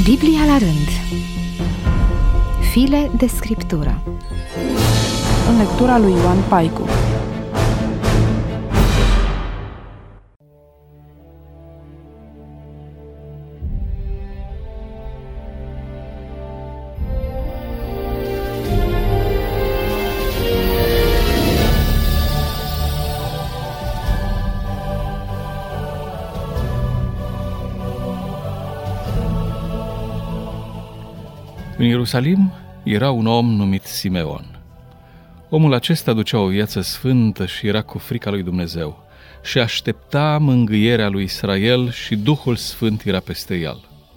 Biblia la rând. File de scriptură. În lectura lui Ioan Paicu. În Ierusalim era un om numit Simeon. Omul acesta ducea o viață sfântă și era cu frica lui Dumnezeu și aștepta mângâierea lui Israel și Duhul Sfânt era peste el.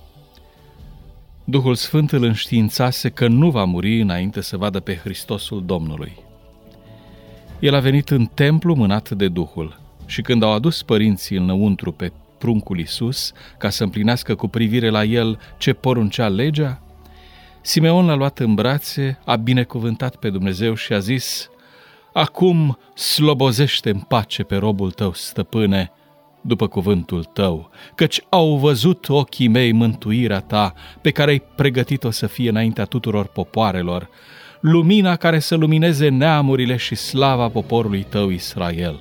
Duhul Sfânt îl înștiințase că nu va muri înainte să vadă pe Hristosul Domnului. El a venit în templu mânat de Duhul și când au adus părinții înăuntru pe pruncul Iisus ca să împlinească cu privire la el ce poruncea legea, Simeon l-a luat în brațe, a binecuvântat pe Dumnezeu și a zis: „Acum slobozește în pace pe robul tău, stăpâne, după cuvântul tău, căci au văzut ochii mei mântuirea ta, pe care ai pregătit-o să fie înaintea tuturor popoarelor, lumina care să lumineze neamurile și slava poporului tău Israel.”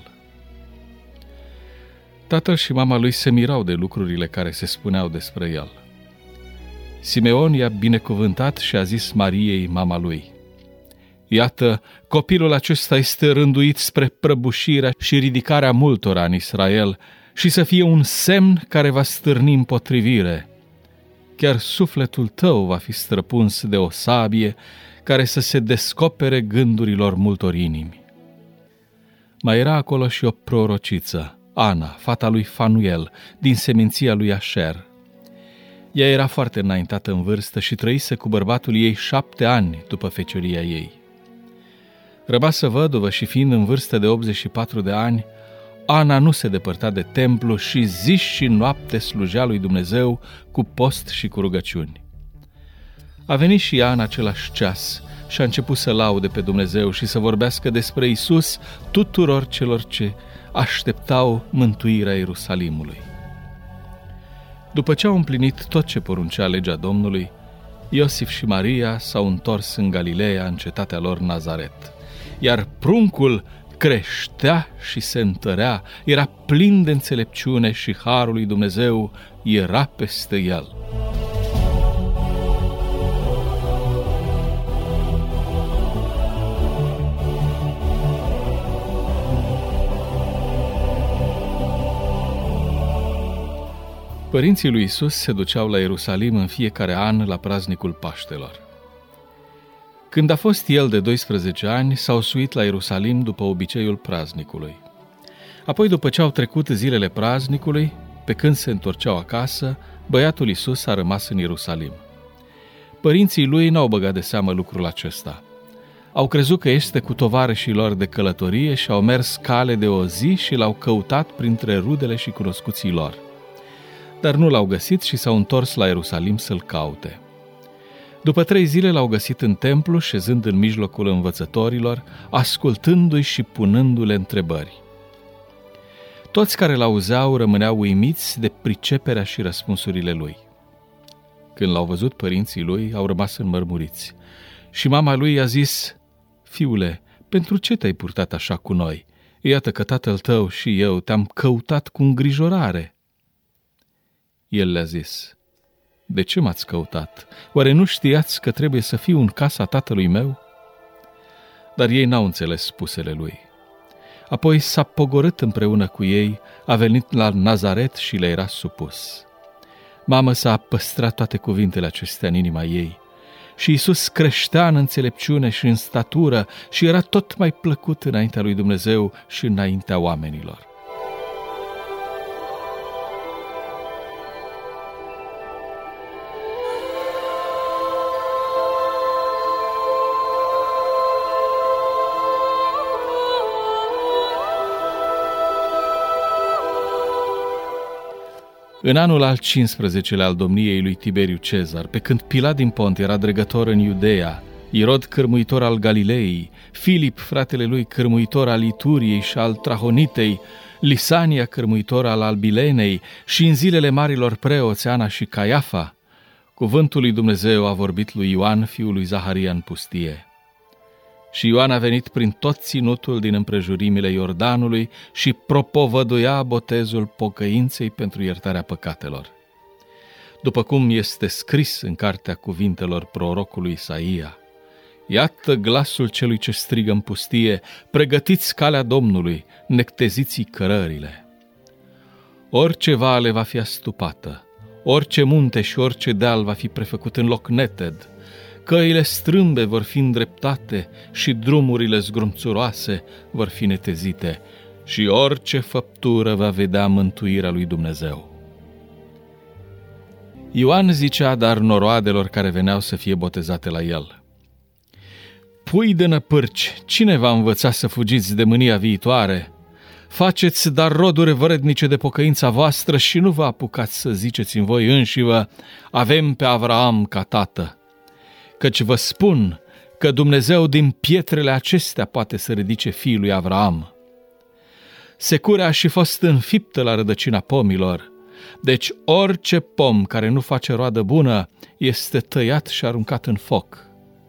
Tatăl și mama lui se mirau de lucrurile care se spuneau despre el. Simeon i-a binecuvântat și a zis Mariei, mama lui: „Iată, copilul acesta este rânduit spre prăbușirea și ridicarea multora în Israel și să fie un semn care va stârni împotrivire. Chiar sufletul tău va fi străpuns de o sabie care să se descopere gândurilor multor inimi.” Mai era acolo și o prorociță, Ana, fata lui Fanuel, din seminția lui Așer. Ea era foarte înaintată în vârstă și trăise cu bărbatul ei 7 ani după fecioria ei. Rămasă văduvă și fiind în vârstă de 84 de ani, Ana nu se depărta de templu și zi și noapte slujea lui Dumnezeu cu post și cu rugăciuni. A venit și ea în același ceas și a început să laude pe Dumnezeu și să vorbească despre Iisus tuturor celor ce așteptau mântuirea Ierusalimului. După ce au împlinit tot ce poruncea legea Domnului, Iosif și Maria s-au întors în Galileea, în cetatea lor Nazaret. Iar pruncul creștea și se întărea, era plin de înțelepciune și harul lui Dumnezeu era peste el. Părinții lui Iisus se duceau la Ierusalim în fiecare an la praznicul Paștelor. Când a fost el de 12 ani, s-au suit la Ierusalim după obiceiul praznicului. Apoi, după ce au trecut zilele praznicului, pe când se întorceau acasă, băiatul Iisus a rămas în Ierusalim. Părinții lui n-au băgat de seamă lucrul acesta. Au crezut că este cu tovarășii lor de călătorie și au mers cale de o zi și l-au căutat printre rudele și cunoscuții lor. Dar nu l-au găsit și s-au întors la Ierusalim să-l caute. După 3 zile l-au găsit în templu, șezând în mijlocul învățătorilor, ascultându-i și punându-le întrebări. Toți care l-auzeau rămâneau uimiți de priceperea și răspunsurile lui. Când l-au văzut părinții lui, au rămas înmărmuriți. Și mama lui i-a zis: „Fiule, pentru ce te-ai purtat așa cu noi? Iată că tatăl tău și eu te-am căutat cu îngrijorare.” El le-a zis: „De ce m-ați căutat? Oare nu știați că trebuie să fiu în casa tatălui meu?” Dar ei n-au înțeles spusele lui. Apoi s-a pogorât împreună cu ei, a venit la Nazaret și le era supus. Mama s-a păstrat toate cuvintele acestea în inima ei. Și Iisus creștea în înțelepciune și în statură și era tot mai plăcut înaintea lui Dumnezeu și înaintea oamenilor. În anul al 15-lea al domniei lui Tiberiu Cezar, pe când Pilat din Pont era dregător în Iudeea, Irod cârmuitor al Galilei, Filip, fratele lui, cârmuitor al Ituriei și al Trahonitei, Lisania, cârmuitor al Albilenei, și în zilele marilor preoți Ana și Caiafa, Cuvântul lui Dumnezeu a vorbit lui Ioan, fiul lui Zaharia, în pustie. Și Ioan a venit prin tot ținutul din împrejurimile Iordanului și propovăduia botezul pocăinței pentru iertarea păcatelor. După cum este scris în cartea cuvintelor prorocului Isaia: iată glasul celui ce strigă în pustie, pregătiți calea Domnului, necteziți cărările. Orice vale va fi astupată, orice munte și orice deal va fi prefăcut în loc neted, căile strâmbe vor fi îndreptate și drumurile zgrumțuroase vor fi netezite și orice făptură va vedea mântuirea lui Dumnezeu. Ioan zicea dar noroadelor care veneau să fie botezate la el: pui de năpârci, cine v-a învățat să fugiți de mânia viitoare? Faceți dar roduri vrednice de pocăința voastră și nu vă apucați să ziceți în voi înșivă: avem pe Avraam ca tată. Căci vă spun că Dumnezeu din pietrele acestea poate să ridice fiul lui Avraam. Securea a și fost înfiptă la rădăcina pomilor, deci orice pom care nu face roadă bună este tăiat și aruncat în foc.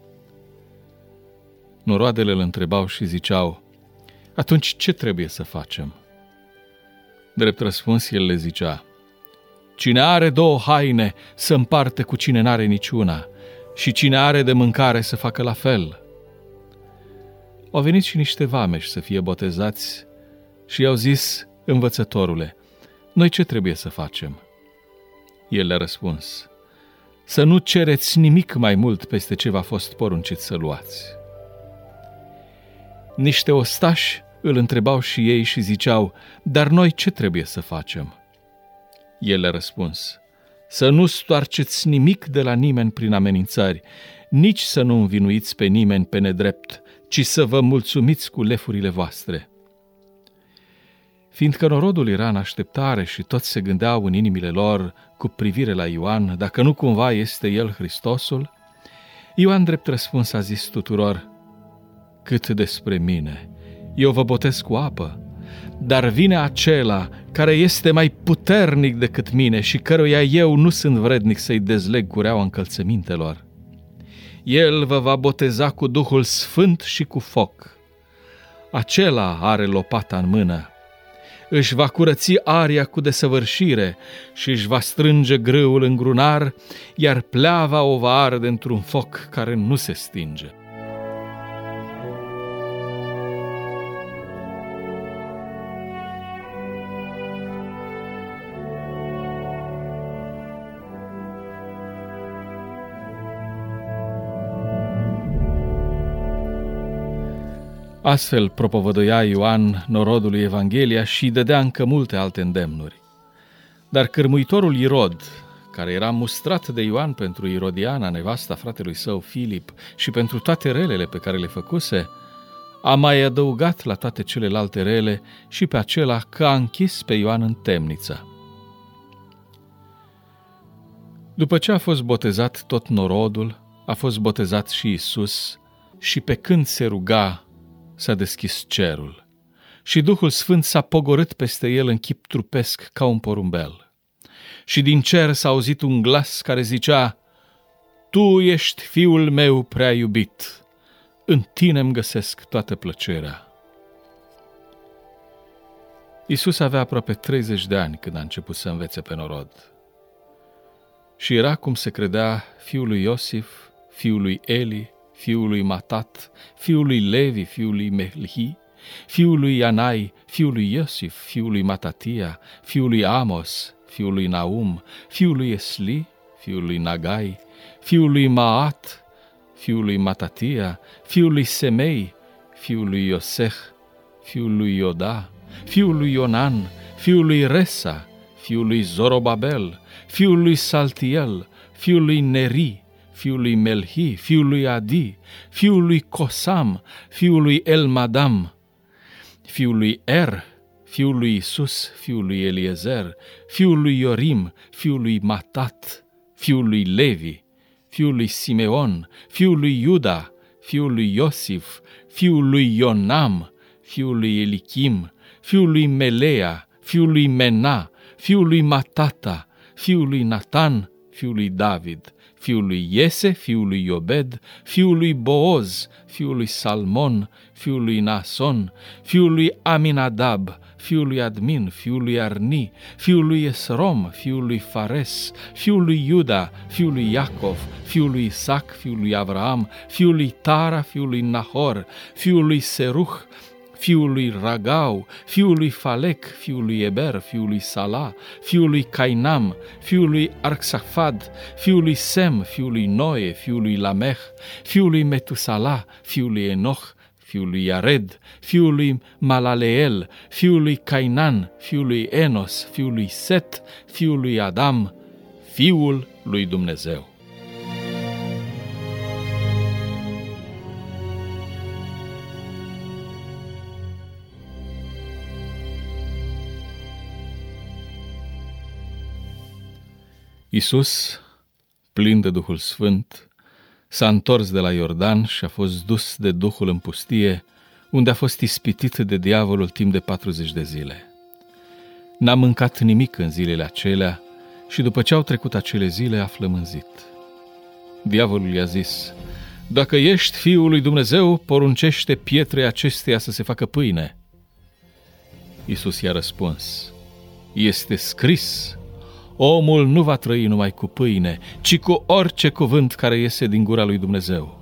Noroadele îl întrebau și ziceau: atunci ce trebuie să facem? Drept răspuns, el le zicea: cine are 2 haine să împarte cu cine n-are niciuna, și cine are de mâncare să facă la fel. Au venit și niște vameși să fie botezați și i-au zis: învățătorule, noi ce trebuie să facem? El le-a răspuns: să nu cereți nimic mai mult peste ce v-a fost poruncit să luați. Niște ostași îl întrebau și ei și ziceau: dar noi ce trebuie să facem? El le-a răspuns: să nu stoarceți nimic de la nimeni prin amenințări, nici să nu învinuiți pe nimeni pe nedrept, ci să vă mulțumiți cu lefurile voastre. Fiindcă norodul era în așteptare și toți se gândeau în inimile lor cu privire la Ioan, dacă nu cumva este el Hristosul, Ioan drept răspuns a zis tuturor: cât despre mine, eu vă botez cu apă, dar vine acela care este mai puternic decât mine și căruia eu nu sunt vrednic să-i dezleg cureaua încălțămintelor. El vă va boteza cu Duhul Sfânt și cu foc. Acela are lopata în mână. Își va curăți aria cu desăvârșire și își va strânge grâul în grunar, iar pleava o va arde într-un foc care nu se stinge. Astfel propovăduia Ioan norodului Evanghelia și dădea încă multe alte îndemnuri. Dar cârmuitorul Irod, care era mustrat de Ioan pentru Irodiana, nevasta fratelui său Filip, și pentru toate relele pe care le făcuse, a mai adăugat la toate celelalte rele și pe acela că a închis pe Ioan în temniță. După ce a fost botezat tot norodul, a fost botezat și Iisus, și pe când se ruga, s-a deschis cerul și Duhul Sfânt s-a pogorât peste el în chip trupesc ca un porumbel. Și din cer s-a auzit un glas care zicea: tu ești fiul meu prea iubit, în tine îmi găsesc toată plăcerea. Iisus avea aproape 30 de ani când a început să învețe pe norod. Și era, cum se credea, fiul lui Iosif, fiul lui Eli, fiul lui Matat, fiul lui Levi, fiul lui Melhi, fiul lui Ianai, fiul lui Iosif, fiul lui Matatia, fiul lui Amos, fiul lui Naum, fiul lui Esli, fiul lui Nagai, fiul lui Maat, fiul lui Matatia, fiul lui Semei, fiul lui Ioseh, fiul lui Ioda, fiul lui Ionan, fiul lui Resa, fiul lui Zorobabel, fiul lui Saltiel, fiul lui Neri, fiul lui Melhi, fiul lui Adi, fiul lui Cosam, fiul lui Elmadam, fiul lui Er, fiul lui Isus, fiul lui Eliezer, fiul lui Iorim, fiul lui Matat, fiul lui Levi, fiul lui Simeon, fiul lui Iuda, fiul lui Iosif, fiul lui Ionam, fiul lui Elichim, fiul lui Melea, fiul lui Mena, fiul lui Matata, fiul lui Natan, fiul lui David, fiul lui Iese, fiul lui Iobed, fiul lui Booz, fiul lui Salmon, fiul lui Nason, fiul lui Aminadab, fiul lui Admin, fiul lui Arni, fiul lui Esrom, fiul lui Fares, fiul lui Iuda, fiul lui Iacov, fiul lui Isaac, fiul lui Avraam, fiul lui Tara, fiul lui Nahor, fiul lui Seruh, fiul lui Ragau, fiul lui Falec, fiul lui Eber, fiul lui Sala, fiul lui Cainam, fiul lui Arxafad, fiul lui Sem, fiul lui Noe, fiul lui Lamech, fiul lui Metusala, fiul lui Enoch, fiul lui Iared, fiul lui Malaleel, fiul lui Cainan, fiul lui Enos, fiul lui Set, fiul lui Adam, fiul lui Dumnezeu. Iisus, plin de Duhul Sfânt, s-a întors de la Iordan și a fost dus de Duhul în pustie, unde a fost ispitit de diavolul timp de 40 de zile. N-a mâncat nimic în zilele acelea și după ce au trecut acele zile a flămânzit. Diavolul i-a zis: „Dacă ești Fiul lui Dumnezeu, poruncește pietrei acesteia să se facă pâine.” Iisus i-a răspuns: „Este scris, omul nu va trăi numai cu pâine, ci cu orice cuvânt care iese din gura lui Dumnezeu.”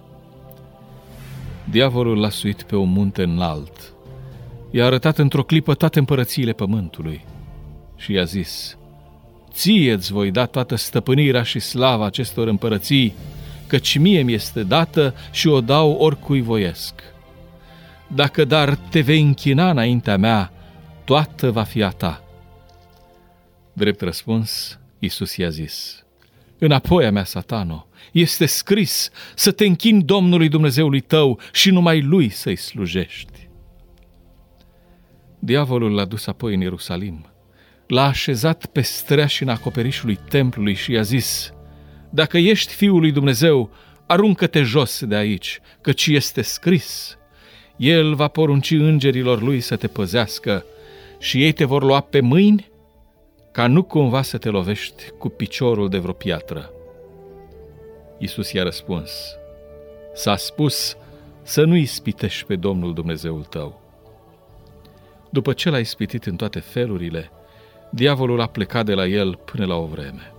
Diavolul l-a suit pe un munte înalt, i-a arătat într-o clipă toate împărățiile pământului și i-a zis: „Ție-ți voi da toată stăpânirea și slava acestor împărății, căci mie mi-este dată și o dau oricui voiesc. Dacă dar te vei închina înaintea mea, toată va fi a ta.” Drept răspuns, Iisus i-a zis: „Înapoi a mea, Satano, este scris să te închini Domnului Dumnezeului tău și numai Lui să-i slujești.” Diavolul l-a dus apoi în Ierusalim, l-a așezat pe streașina acoperișului templului și i-a zis: „Dacă ești Fiul lui Dumnezeu, aruncă-te jos de aici, căci este scris, El va porunci îngerilor Lui să te păzească și ei te vor lua pe mâini ca nu cumva să te lovești cu piciorul de vreo piatră.” Iisus i-a răspuns: „S-a spus să nu ispitești pe Domnul Dumnezeul tău.” După ce l-a ispitit în toate felurile, diavolul a plecat de la el până la o vreme.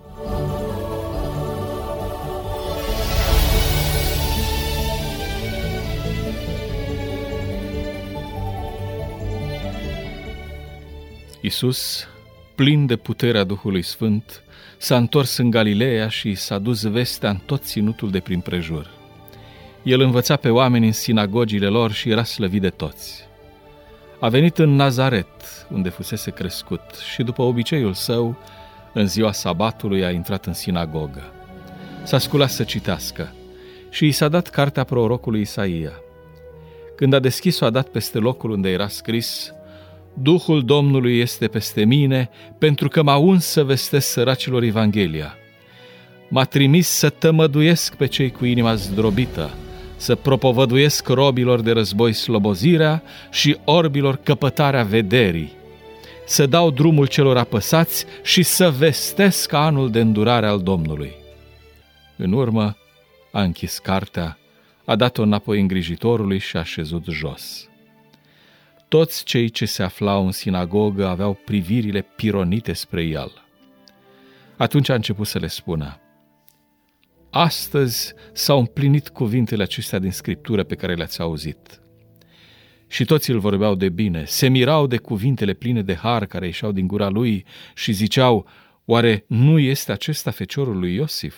Iisus, plin de puterea Duhului Sfânt, s-a întors în Galileea și s-a dus vestea în tot ținutul de prin prejur. El învăța pe oameni în sinagogile lor și era slăvit de toți. A venit în Nazaret, unde fusese crescut, și după obiceiul său, în ziua sabatului a intrat în sinagogă. S-a sculat să citească și i s-a dat cartea prorocului Isaia. Când a deschis-o, a dat peste locul unde era scris: „Duhul Domnului este peste mine, pentru că m-a uns să vestesc săracilor Evanghelia. M-a trimis să tămăduiesc pe cei cu inima zdrobită, să propovăduiesc robilor de război slobozirea și orbilor căpătarea vederii, să dau drumul celor apăsați și să vestesc anul de îndurare al Domnului.” În urmă a închis cartea, a dat-o înapoi îngrijitorului și a șezut jos. Toți cei ce se aflau în sinagogă aveau privirile pironite spre el. Atunci a început să le spună: „Astăzi s-au împlinit cuvintele acestea din Scriptură pe care le-ați auzit.” Și toți îl vorbeau de bine, se mirau de cuvintele pline de har care ieșeau din gura lui și ziceau: „Oare nu este acesta feciorul lui Iosif?”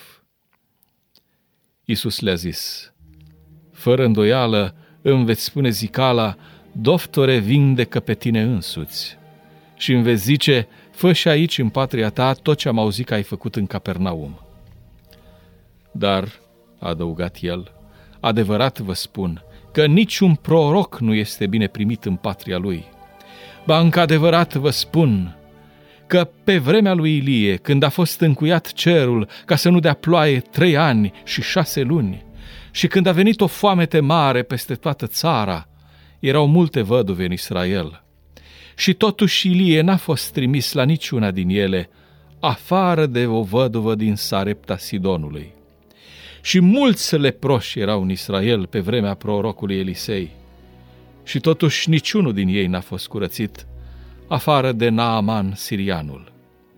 Iisus le-a zis: „Fără îndoială îmi veți spune zicala: Doftore, vindecă pe tine însuți. Și îmi veți zice: fă și aici în patria ta tot ce am auzit că ai făcut în Capernaum. Dar, a adăugat el, adevărat vă spun că niciun proroc nu este bine primit în patria lui. Ba încă adevărat vă spun că pe vremea lui Ilie, când a fost încuiat cerul ca să nu dea ploaie 3 ani și 6 luni, și când a venit o foamete mare peste toată țara, erau multe văduve în Israel. Și totuși Ilie n-a fost trimis la niciuna din ele, afară de o văduvă din Sarepta Sidonului. Și mulți leproși erau în Israel pe vremea prorocului Elisei, și totuși niciunul din ei n-a fost curățit, afară de Naaman sirianul.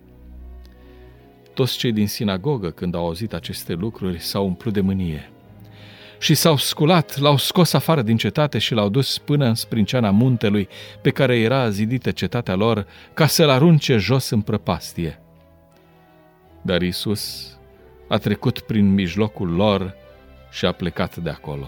Toți cei din sinagogă, când au auzit aceste lucruri, s-au umplut de mânie și s-au sculat, l-au scos afară din cetate și l-au dus până în sprinceana muntelui pe care era zidită cetatea lor, ca să-l arunce jos în prăpastie. Dar Iisus a trecut prin mijlocul lor și a plecat de acolo.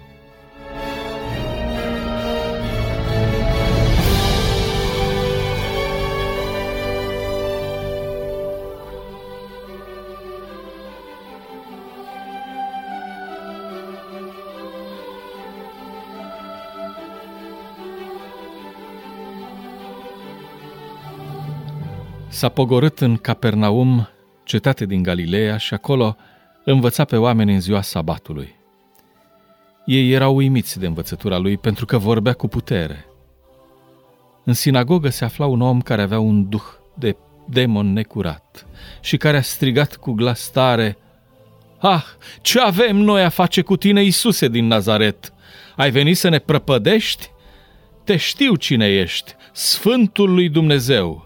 S-a pogorât în Capernaum, cetate din Galileea, și acolo învăța pe oameni în ziua sabatului. Ei erau uimiți de învățătura lui, pentru că vorbea cu putere. În sinagogă se afla un om care avea un duh de demon necurat și care a strigat cu glas tare: "Ah, ce avem noi a face cu tine, Iisuse din Nazaret? Ai venit să ne prăpădești? Te știu cine ești, Sfântul lui Dumnezeu."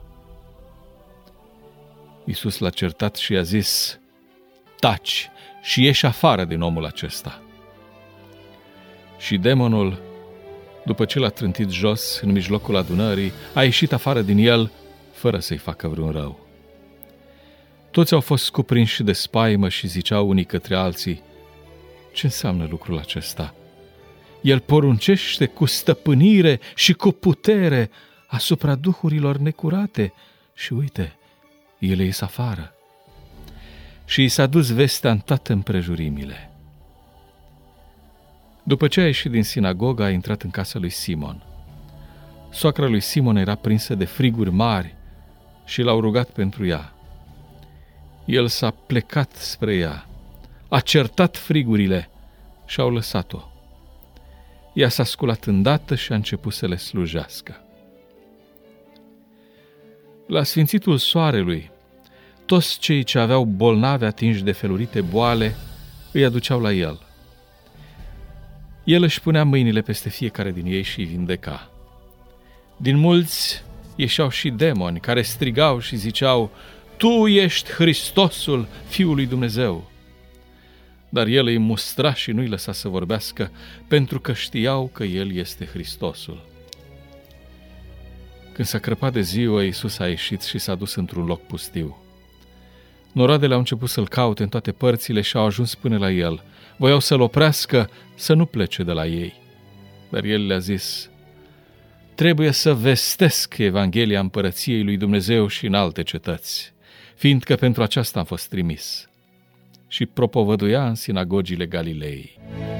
Iisus l-a certat și i-a zis: "Taci și ieși afară din omul acesta." Și demonul, după ce l-a trântit jos în mijlocul adunării, a ieșit afară din el, fără să-i facă vreun rău. Toți au fost cuprinși de spaimă și ziceau unii către alții: "Ce înseamnă lucrul acesta? El poruncește cu stăpânire și cu putere asupra duhurilor necurate și uite, ele ies afară." Și i s-a dus vestea în toate împrejurimile. După ce a ieșit din sinagogă, a intrat în casa lui Simon. Soacra lui Simon era prinsă de friguri mari și l-au rugat pentru ea. El s-a plecat spre ea, a certat frigurile și au lăsat-o. Ea s-a sculat îndată și a început să le slujească. La sfințitul soarelui, toți cei ce aveau bolnavi atinși de felurite boale îi aduceau la el. El își punea mâinile peste fiecare din ei și îi vindeca. Din mulți ieșeau și demoni care strigau și ziceau: "Tu ești Hristosul, Fiul lui Dumnezeu." Dar el îi mustra și nu-i lăsa să vorbească, pentru că știau că el este Hristosul. Când s-a crăpat de ziua, Iisus a ieșit și s-a dus într-un loc pustiu. Noroadele au început să-l caute în toate părțile și au ajuns până la el. Voiau să-l oprească să nu plece de la ei. Dar el le-a zis: "Trebuie să vestesc Evanghelia Împărăției lui Dumnezeu și în alte cetăți, fiindcă pentru aceasta am fost trimis." Și propovăduia în sinagogile Galilei.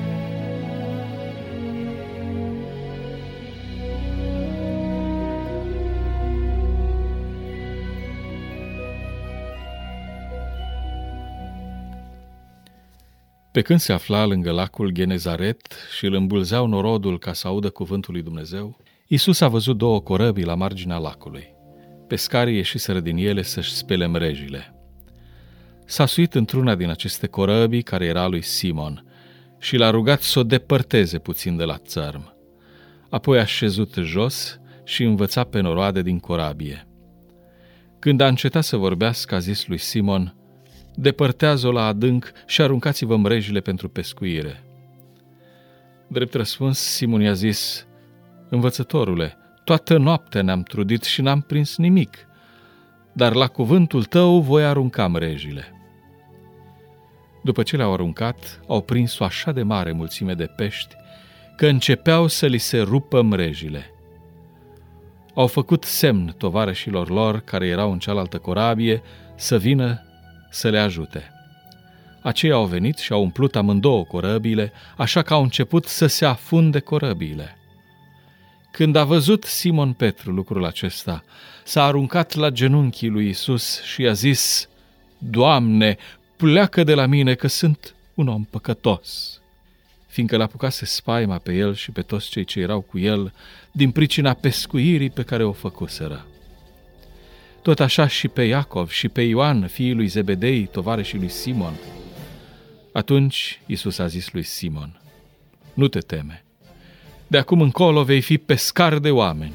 Pe când se afla lângă lacul Genezaret și îl îmbulzeau norodul ca să audă cuvântul lui Dumnezeu, Iisus a văzut două corăbii la marginea lacului. Pescarii ieșiseră din ele să-și spele mrejile. S-a suit într-una din aceste corăbii, care era lui Simon, și l-a rugat să o depărteze puțin de la țărm. Apoi a șezut jos și învăța pe noroade din corabie. Când a încetat să vorbească, a zis lui Simon: "Depărtează-o la adânc și aruncați-vă mrejile pentru pescuire." Drept răspuns, Simon i-a zis: "Învățătorule, toată noaptea ne-am trudit și n-am prins nimic, dar la cuvântul tău voi arunca mrejile." După ce le-au aruncat, au prins o așa de mare mulțime de pești, că începeau să li se rupă mrejile. Au făcut semn tovarășilor lor, care erau în cealaltă corabie, să vină să le ajute. Aceia au venit și au umplut amândouă corăbiile, așa că au început să se afunde corăbiile. Când a văzut Simon Petru lucrul acesta, s-a aruncat la genunchii lui Iisus și i-a zis: "Doamne, pleacă de la mine, că sunt un om păcătos." Fiindcă l-apucase spaima pe el și pe toți cei ce erau cu el, din pricina pescuirii pe care o făcuseră. tot așa și pe Iacov și pe Ioan, fiii lui Zebedei, tovarășii lui Simon. Atunci Iisus a zis lui Simon: nu te teme, de acum încolo vei fi pescar de oameni.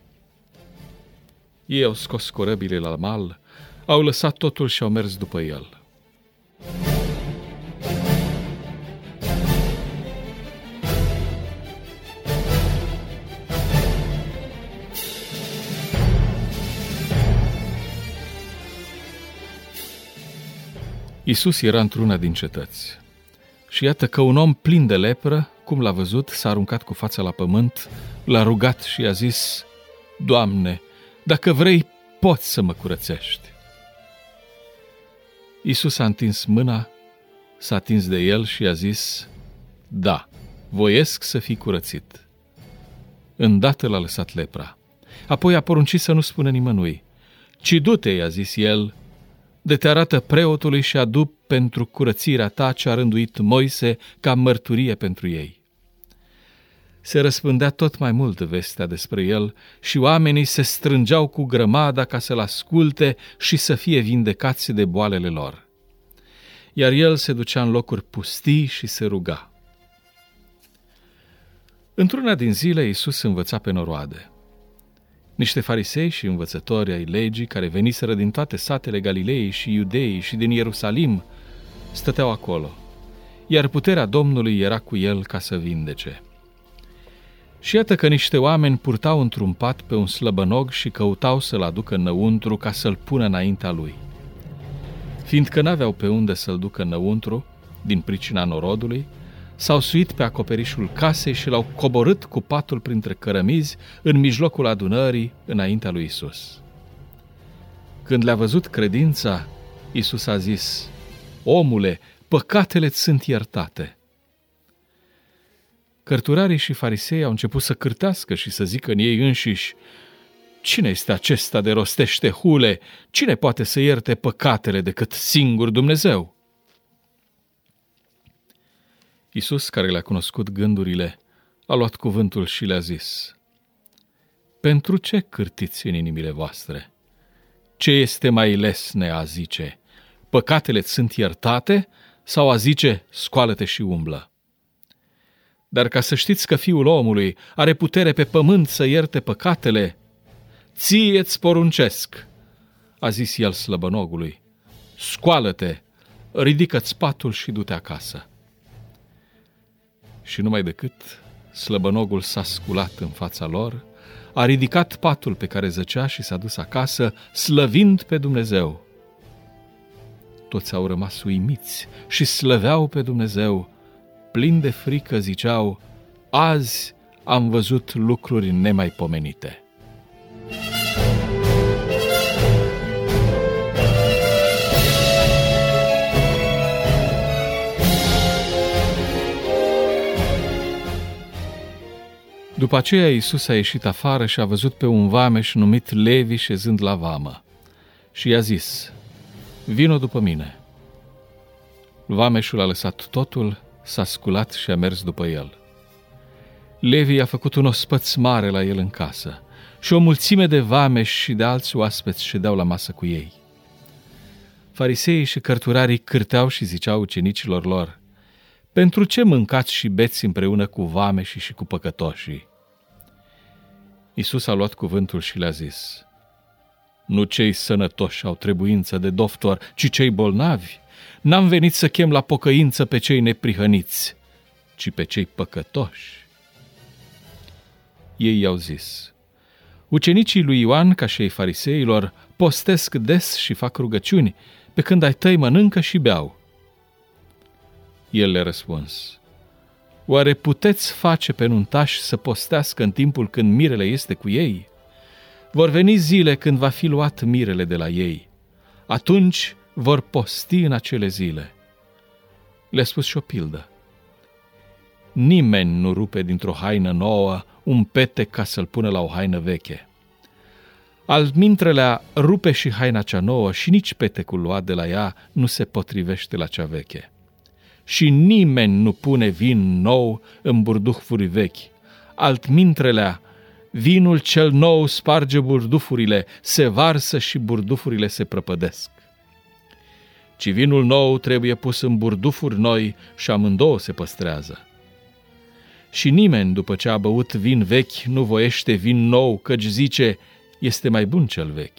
Ei au scos corăbile la mal, au lăsat totul și au mers după el. Iisus era într-una din cetăți și iată că un om plin de lepră, cum l-a văzut, s-a aruncat cu fața la pământ, l-a rugat și i-a zis: Doamne, dacă vrei, poți să mă curățești. Iisus a întins mâna, s-a atins de el și i-a zis: da, voiesc să fii curățit. Îndată l-a lăsat lepra. Apoi a poruncit să nu spună nimănui, ci du-te, i-a zis el, de te arată preotului și adu pentru curățirea ta ce a rânduit Moise ca mărturie pentru ei. Se răspândea tot mai mult vestea despre el și oamenii se strângeau cu grămada ca să-l asculte și să fie vindecați de boalele lor. Iar el se ducea în locuri pustii și se ruga. Într-una din zile, Iisus învăța pe noroade. Niște farisei și învățători ai legii, care veniseră din toate satele Galilei și Iudeii și din Ierusalim, stăteau acolo, iar puterea Domnului era cu el ca să vindece. Și iată că niște oameni purtau într-un pat pe un slăbănog și căutau să-l aducă înăuntru ca să-l pună înaintea lui. Fiindcă n-aveau pe unde să-l ducă înăuntru, din pricina norodului, s-au suit pe acoperișul casei și l-au coborât cu patul printre cărămizi în mijlocul adunării înaintea lui Iisus. Când le-a văzut credința, Iisus a zis: omule, păcatele-ți sunt iertate. Cărturarii și farisei au început să cârtească și să zică în ei înșiși: cine este acesta de rostește hule? Cine poate să ierte păcatele decât singur Dumnezeu? Iisus, care le-a cunoscut gândurile, a luat cuvântul și le-a zis: pentru ce cârtiți în inimile voastre? Ce este mai lesne a zice: păcatele-ți sunt iertate, sau a zice: scoală-te și umblă? Dar ca să știți că Fiul omului are putere pe pământ să ierte păcatele, ție-ți poruncesc, a zis el slăbănogului, scoală-te, ridică-ți patul și du-te acasă. Și numai decât slăbănogul s-a sculat în fața lor, a ridicat patul pe care zăcea și s-a dus acasă, slăvind pe Dumnezeu. Toți au rămas uimiți și slăveau pe Dumnezeu. Plini de frică ziceau: azi am văzut lucruri nemaipomenite. După aceea Iisus a ieșit afară și a văzut pe un vameș numit Levi șezând la vamă și i-a zis: vino după mine. Vameșul a lăsat totul, s-a sculat și a mers după el. Levi a făcut un ospăț mare la el în casă și o mulțime de vameși și de alți oaspeți ședeau la masă cu ei. Fariseii și cărturarii cârteau și ziceau ucenicilor lor: pentru ce mâncați și beți împreună cu vameșii și cu păcătoșii? Iisus a luat cuvântul și le-a zis: nu cei sănătoși au trebuință de doctor, ci cei bolnavi. N-am venit să chem la pocăință pe cei neprihăniți, ci pe cei păcătoși. Ei i-au zis: ucenicii lui Ioan, ca și ei fariseilor, postesc des și fac rugăciuni, pe când ai tăi mănâncă și beau. El le-a răspuns: oare puteți face pe nuntași să postească în timpul când mirele este cu ei? Vor veni zile când va fi luat mirele de la ei. Atunci vor posti în acele zile. Le-a spus și o pildă: nimeni nu rupe dintr-o haină nouă un petec ca să-l pună la o haină veche. Altmintrelea rupe și haina cea nouă și nici petecul luat de la ea nu se potrivește la cea veche. Și nimeni nu pune vin nou în burdufuri vechi. Altmintrelea, vinul cel nou sparge burdufurile, se varsă și burdufurile se prăpădesc. Ci vinul nou trebuie pus în burdufuri noi și amândouă se păstrează. Și nimeni, după ce a băut vin vechi, nu voiește vin nou, căci zice, este mai bun cel vechi.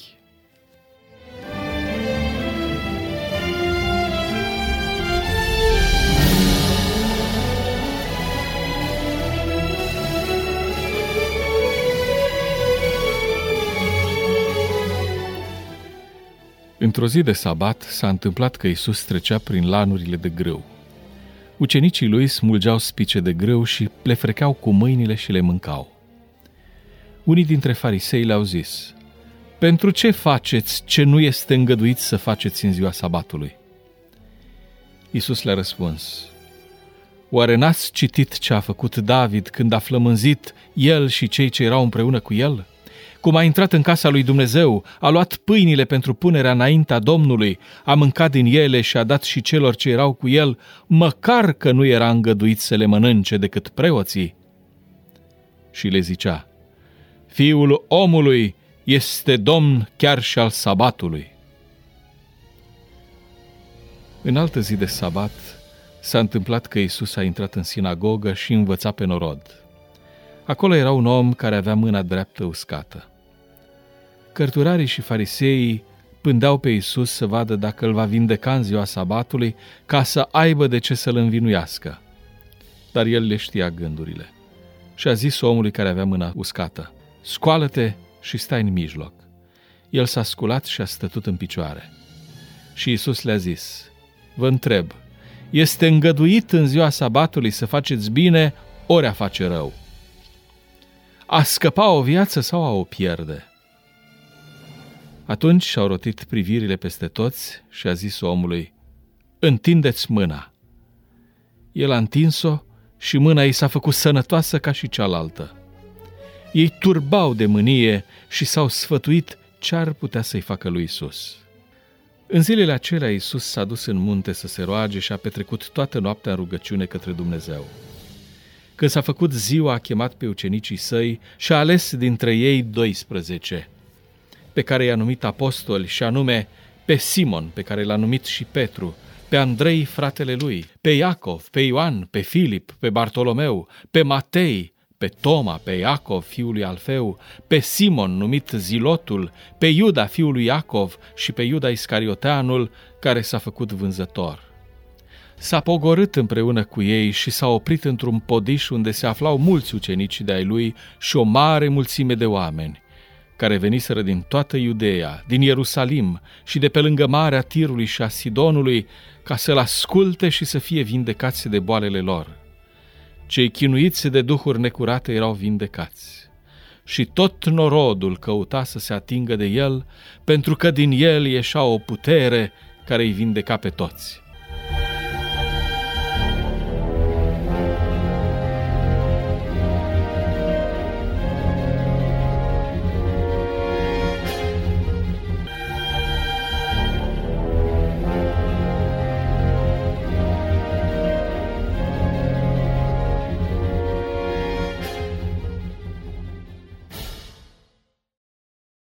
Într-o zi de sabat s-a întâmplat că Iisus trecea prin lanurile de grâu. Ucenicii lui smulgeau spice de grâu și le frecheau cu mâinile și le mâncau. Unii dintre farisei le-au zis, pentru ce faceți ce nu este îngăduit să faceți în ziua sabatului? Iisus le-a răspuns, oare n-ați citit ce a făcut David când a flămânzit el și cei ce erau împreună cu el? Cum a intrat în casa lui Dumnezeu, a luat pâinile pentru punerea înaintea Domnului, a mâncat din ele și a dat și celor ce erau cu el, măcar că nu era îngăduit să le mănânce decât preoții. Și le zicea, Fiul omului este Domn chiar și al sabatului. În altă zi de sabat s-a întâmplat că Iisus a intrat în sinagogă și învăța pe norod. Acolo era un om care avea mâna dreaptă uscată. Cărturarii și fariseii pândeau pe Iisus să vadă dacă îl va vindeca în ziua sabatului, ca să aibă de ce să-l învinuiască. Dar el le știa gândurile și a zis omului care avea mâna uscată, scoală-te și stai în mijloc. El s-a sculat și a stătut în picioare. Și Iisus le-a zis, vă întreb, este îngăduit în ziua sabatului să faceți bine ori a face rău? A scăpa o viață sau a o pierde? Atunci și-au rotit privirile peste toți și a zis omului, întindeți mâna. El a întins-o și mâna ei s-a făcut sănătoasă ca și cealaltă. Ei turbau de mânie și s-au sfătuit ce ar putea să-i facă lui Iisus. În zilele acelea Iisus s-a dus în munte să se roage și a petrecut toată noaptea în rugăciune către Dumnezeu. Când s-a făcut ziua, a chemat pe ucenicii săi și a ales dintre ei 12, pe care i-a numit apostoli, și anume pe Simon, pe care l-a numit și Petru, pe Andrei, fratele lui, pe Iacov, pe Ioan, pe Filip, pe Bartolomeu, pe Matei, pe Toma, pe Iacov, fiul lui Alfeu, pe Simon, numit Zilotul, pe Iuda, fiul lui Iacov, și pe Iuda Iscarioteanul, care s-a făcut vânzător. S-a pogorât împreună cu ei și s-a oprit într-un podiș unde se aflau mulți ucenici de-ai lui și o mare mulțime de oameni, care veniseră din toată Iudeea, din Ierusalim și de pe lângă Marea Tirului și a Sidonului, ca să-l asculte și să fie vindecați de boalele lor. Cei chinuiți de duhuri necurate erau vindecați. Și tot norodul căuta să se atingă de el, pentru că din el ieșea o putere care îi vindeca pe toți.